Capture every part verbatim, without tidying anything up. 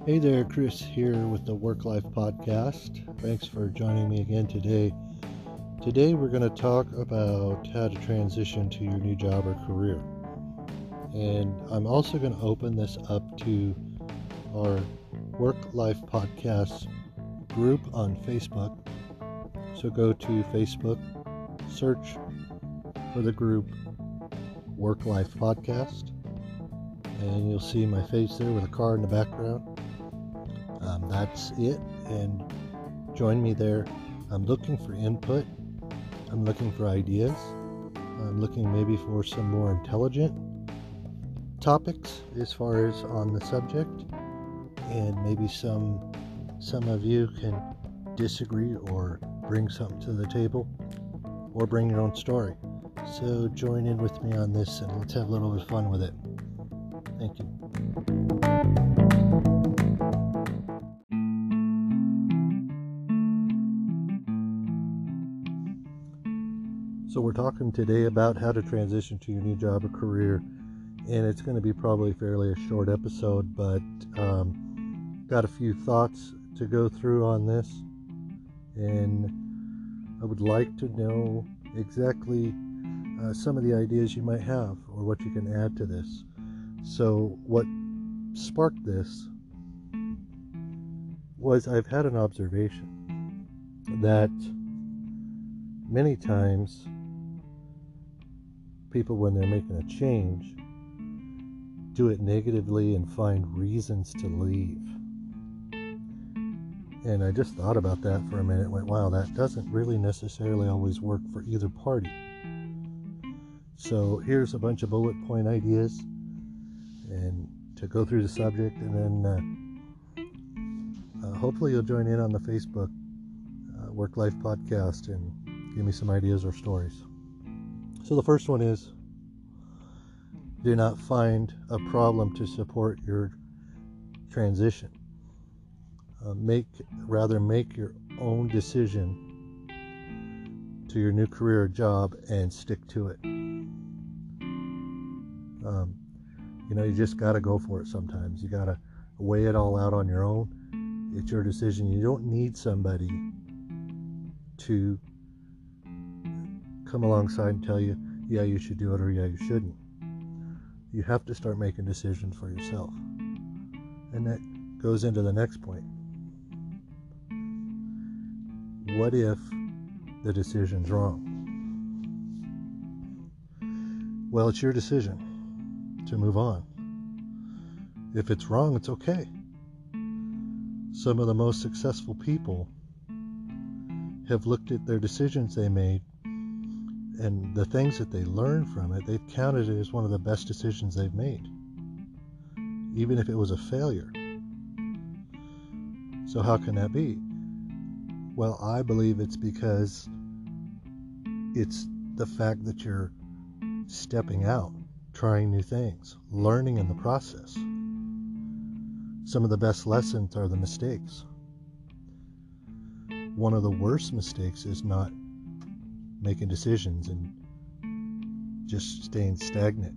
Hey there, Chris here with the Work Life Podcast. Thanks for joining me again today. Today we're going to talk about how to transition to your new job or career. And I'm also going to open this up to our Work Life Podcast group on Facebook. So go to Facebook, search for the group Work Life Podcast, and you'll see my face there with a car in the background. Um, that's it, and join me there. I'm looking for input. I'm looking for ideas. I'm looking maybe for some more intelligent topics as far as on the subject, and maybe some some of you can disagree or bring something to the table or bring your own story. So join in with me on this and let's have a little bit of fun with it. Thank you. So we're talking today about how to transition to your new job or career, and it's going to be probably fairly a short episode, but um, got a few thoughts to go through on this, and I would like to know exactly uh, some of the ideas you might have or what you can add to this. So what sparked this was I've had an observation that many times people, when they're making a change, do it negatively and find reasons to leave. And I just thought about that for a minute, went, wow, that doesn't really necessarily always work for either party. So here's a bunch of bullet point ideas and to go through the subject, and then uh, uh, hopefully you'll join in on the Facebook uh, Work Life Podcast and give me some ideas or stories. So the first one is, do not find a problem to support your transition. Uh, make rather make your own decision to your new career or job and stick to it. Um, you know, you just got to go for it sometimes. You got to weigh it all out on your own. It's your decision. You don't need somebody to come alongside and tell you, yeah, you should do it, or yeah, you shouldn't. You have to start making decisions for yourself. And that goes into the next point. What if the decision's wrong? Well, it's your decision to move on. If it's wrong, it's okay. Some of the most successful people have looked at their decisions they made and the things that they learned from it. They've counted it as one of the best decisions they've made, even if it was a failure. So how can that be? Well, I believe it's because it's the fact that you're stepping out, trying new things, learning in the process. Some of the best lessons are the mistakes. One of the worst mistakes is not making decisions and just staying stagnant.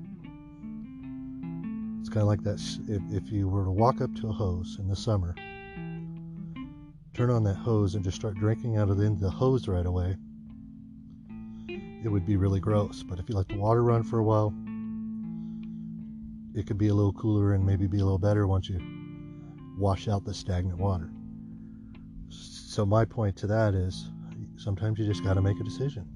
It's kind of like that. If, if you were to walk up to a hose in the summer, turn on that hose and just start drinking out of the end of the hose right away, it would be really gross. But if you let the water run for a while, it could be a little cooler and maybe be a little better once you wash out the stagnant water. So my point to that is, sometimes you just got to make a decision.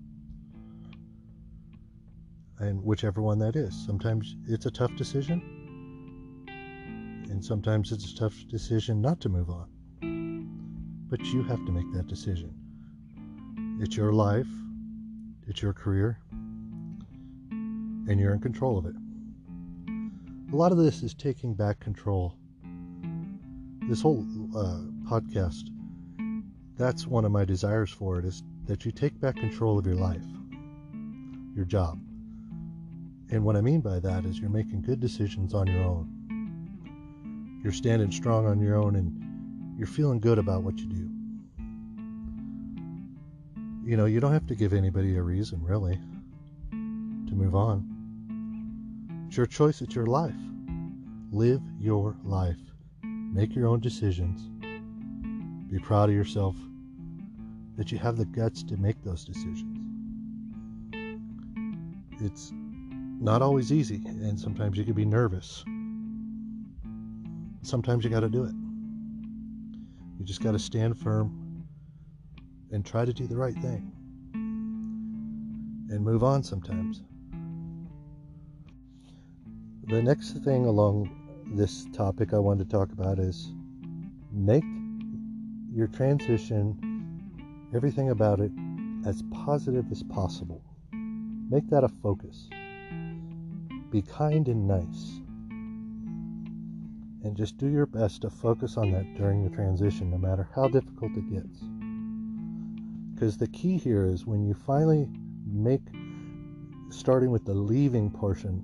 And whichever one that is. Sometimes it's a tough decision. And sometimes it's a tough decision not to move on. But you have to make that decision. It's your life. It's your career. And you're in control of it. A lot of this is taking back control. This whole uh, podcast, that's one of my desires for it, is that you take back control of your life, your job. And what I mean by that is you're making good decisions on your own. You're standing strong on your own and you're feeling good about what you do. You know, you don't have to give anybody a reason, really, to move on. It's your choice, it's your life. Live your life. Make your own decisions. Be proud of yourself that you have the guts to make those decisions. It's not always easy, and sometimes you can be nervous. Sometimes you got to do it. You just got to stand firm and try to do the right thing and move on sometimes. The next thing along this topic I wanted to talk about is make your transition, everything about it, as positive as possible. Make that a focus. Be kind and nice. And just do your best to focus on that during the transition, no matter how difficult it gets. Because the key here is when you finally make, starting with the leaving portion,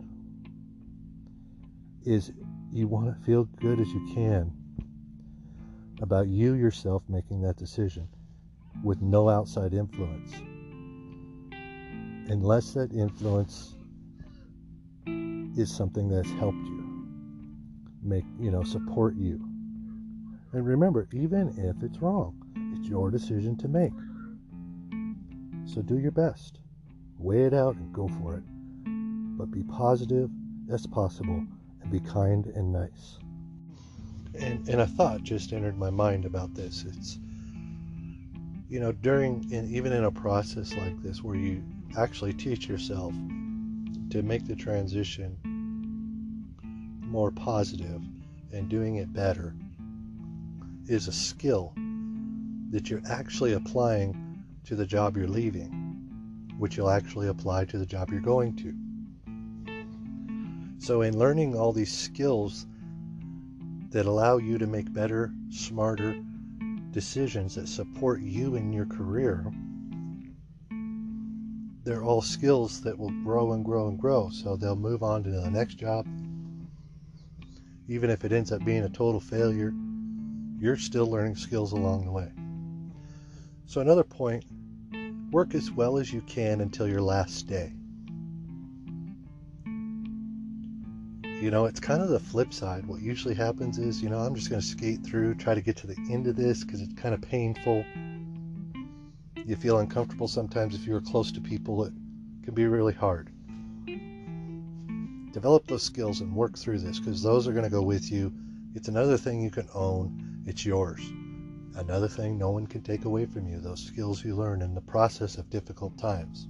is you want to feel good as you can about you yourself making that decision with no outside influence. Unless that influence is something that's helped you, make, you know, support you. And remember, even if it's wrong, it's your decision to make. So do your best. Weigh it out and go for it. But be positive as possible and be kind and nice. And, and a thought just entered my mind about this. It's, you know, during, in, even in a process like this where you actually teach yourself to make the transition more positive and doing it better, is a skill that you're actually applying to the job you're leaving, which you'll actually apply to the job you're going to. So in learning all these skills that allow you to make better, smarter decisions that support you in your career, they're all skills that will grow and grow and grow. So they'll move on to the next job. Even if it ends up being a total failure, you're still learning skills along the way. So another point, work as well as you can until your last day. You know, it's kind of the flip side. What usually happens is, you know, I'm just going to skate through, try to get to the end of this because it's kind of painful. You feel uncomfortable sometimes if you're close to people. It can be really hard. Develop those skills and work through this because those are going to go with you. It's another thing you can own. It's yours. Another thing no one can take away from you, those skills you learn in the process of difficult times.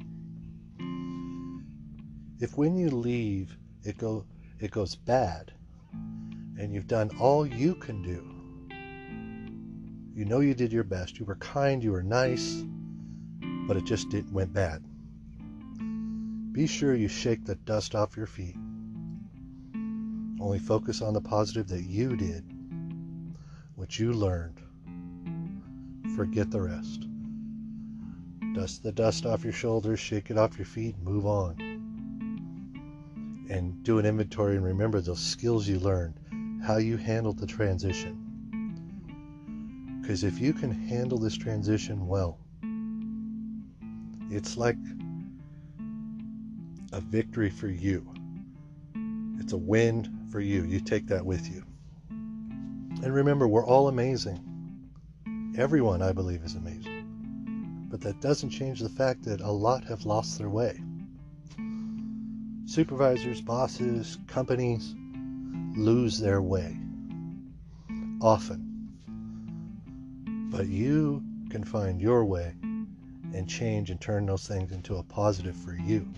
If when you leave, it go it goes bad, and you've done all you can do, you know you did your best, you were kind, you were nice, but it just did, went bad. Be sure you shake the dust off your feet. Only focus on the positive that you did, what you learned. Forget the rest. Dust the dust off your shoulders, shake it off your feet, move on. And do an inventory and remember those skills you learned, how you handled the transition. Because if you can handle this transition well, it's like a victory for you. It's a win for you. You take that with you. And remember, we're all amazing. Everyone, I believe, is amazing. But that doesn't change the fact that a lot have lost their way. Supervisors, bosses, companies lose their way often. But you can find your way and change and turn those things into a positive for you.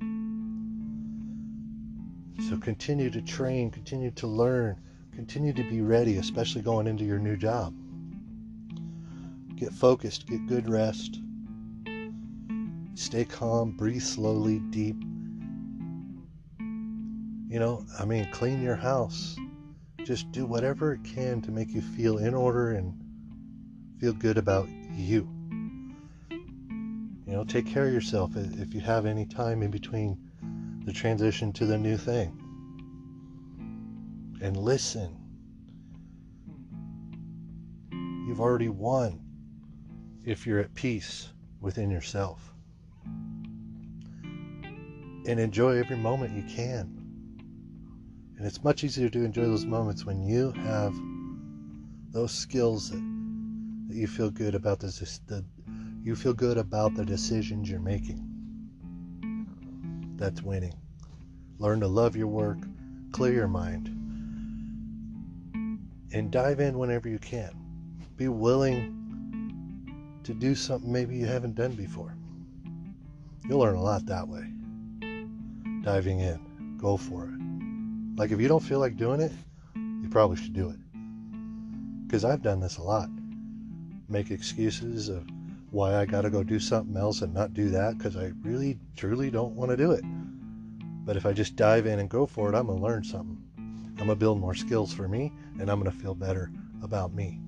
So continue to train, continue to learn, continue to be ready, especially going into your new job. Get focused, get good rest. Stay calm, breathe slowly, deep. You know, I mean, clean your house. Just do whatever it can to make you feel in order and feel good about you. You know, take care of yourself if you have any time in between the transition to the new thing. And listen. You've already won if you're at peace within yourself. And enjoy every moment you can. And it's much easier to enjoy those moments when you have those skills that, that you feel good about this, the you feel good about the decisions you're making. That's winning. Learn to love your work, clear your mind, and dive in whenever you can. Be willing to do something maybe you haven't done before. You'll learn a lot that way. Diving in. Go for it. Like if you don't feel like doing it, you probably should do it. Because I've done this a lot. Make excuses of why I got to go do something else and not do that because I really, truly don't want to do it. But if I just dive in and go for it, I'm going to learn something. I'm going to build more skills for me, and I'm going to feel better about me.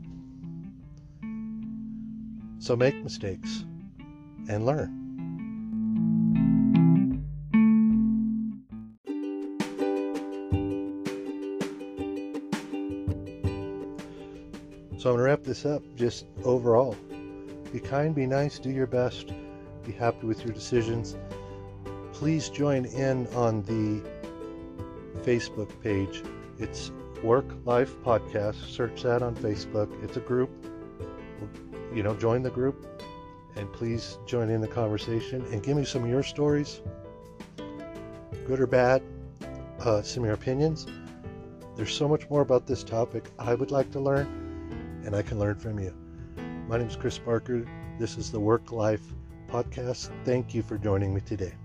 So make mistakes and learn. So I'm going to wrap this up. Just overall, be kind, be nice, do your best, be happy with your decisions. Please join in on the Facebook page. It's Work Life Podcast. Search that on Facebook. It's a group. You know, join the group and please join in the conversation and give me some of your stories, good or bad, uh, some of your opinions. There's so much more about this topic I would like to learn, and I can learn from you. My name is Chris Barker. This is the Work Life Podcast. Thank you for joining me today.